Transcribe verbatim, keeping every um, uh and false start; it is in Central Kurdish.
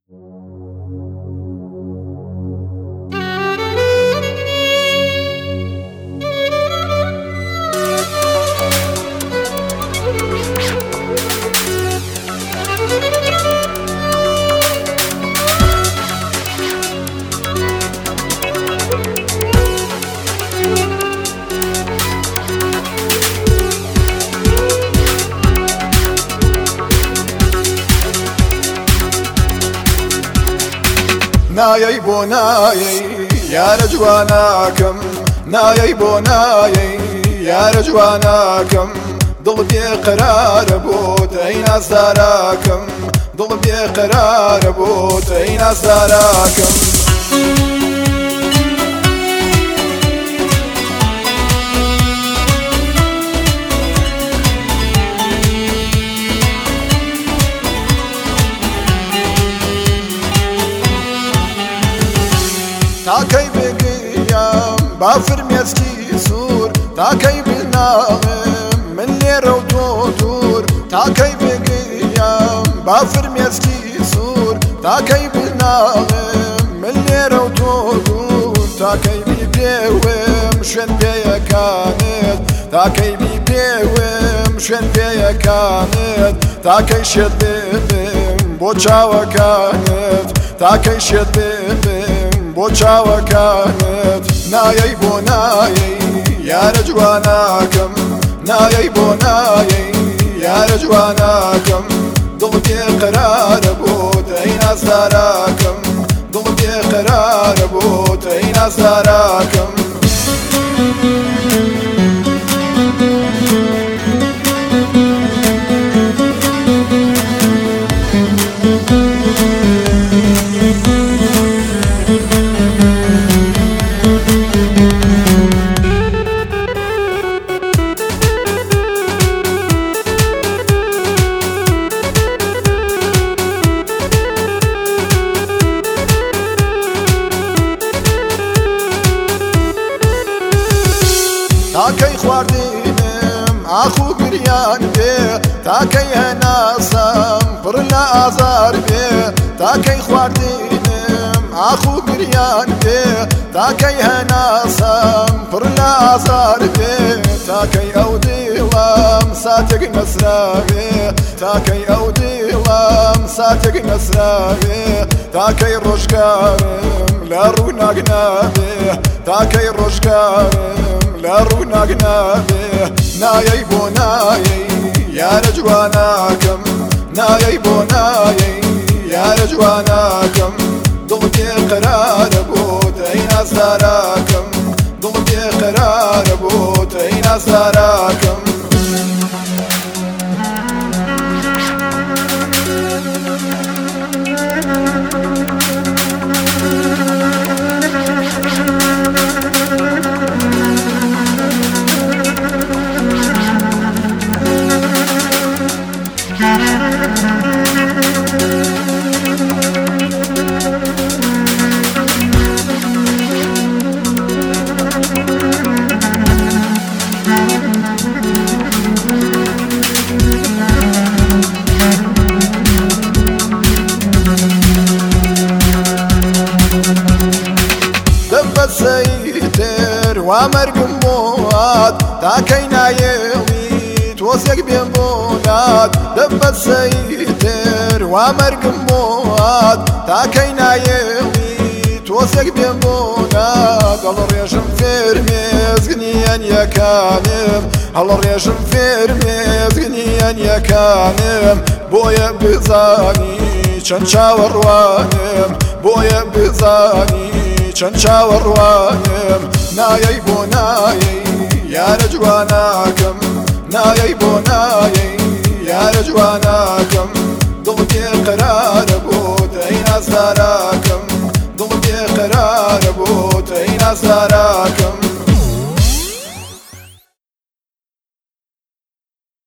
نایەی بۆ نایەی یارە جواناکەم، نایەی بۆ نایەی یارە جواناکەم، دڵ بێقەرارە بۆت ئەی نازداراکەم، دڵ بێقەرارە بۆت ئەی نازداراکەم. تاکەی بگەیام با فرمێسکی سوور، تاکەی بناڵم من لێرە و تۆ دوور، تاکەی بگەیام با فرمێسکی سوور، تاکەی بناڵم من لێرە و تۆ دوور، تاکەی بیبێوم شوێن پێیەکانت، تاکەی بیبێوم شوێن پێیەکانت، تاکەی شێت ببم بۆ چاوەکانت، تاکەی شێت ببم بۆ چاوەکانت. نایەی بۆ نایەی یارە جواناکەم، نایەی بۆ نایەی یارە جواناکەم، دڵ بێقەرارە بۆت ئەی نازداراکەم، دڵ بێقەرارە بۆت ئەی نازداراکەم. تاکەی خواردنم ئاخ و گریان بێ، تاکەی هەناسەم پڕ لە ئازار بێ، تاکەی خواردنم ئاخ و گریان بێ، تاکەی هەناسەم پڕ لە ئازار بێ، تاکەی ئەو دڵم ساتێک نەسراوێ، تاکەی ئەو دڵم ساتێک نەسراوێ، تاکەی ڕۆژگارم لە ڕووناک نابێ، تاکەی ڕۆژگارم لە ڕووناک نابێ. نایەی بۆ نایەی یارە جواناکەم، نایەی بۆ نایەی یارە جواناکەم، دڵ بێقەرارە بۆت ئەی نازداراکەم، دڵ بێقەرارە بۆت ئەی نازداراکەم. سەیتر وا مەرگم بۆات، تاکەی نایەویت وەزێک بێم بۆلات، دەبە سەیتر وا مەرگم بۆات، تاکەی نایەویت وەزێک بێم بۆلات. هەڵ ڕێژم فێرمێزگنیان یەکانم، هەڵ ڕێژم فێرمێزگنیان یەکانم، بۆیە بزانی چەند چاوەڕوانم، بۆیە بزانی چەند چاوەڕوانم. نایەی بۆ نایەی یارە جواناکەم، نایەی بۆ نایەی یارە جواناکەم، دڵ بێقەرارە بۆت ئەی نازداراکەم، دڵ بێقەرارە بۆت ئەی نازداراکەم.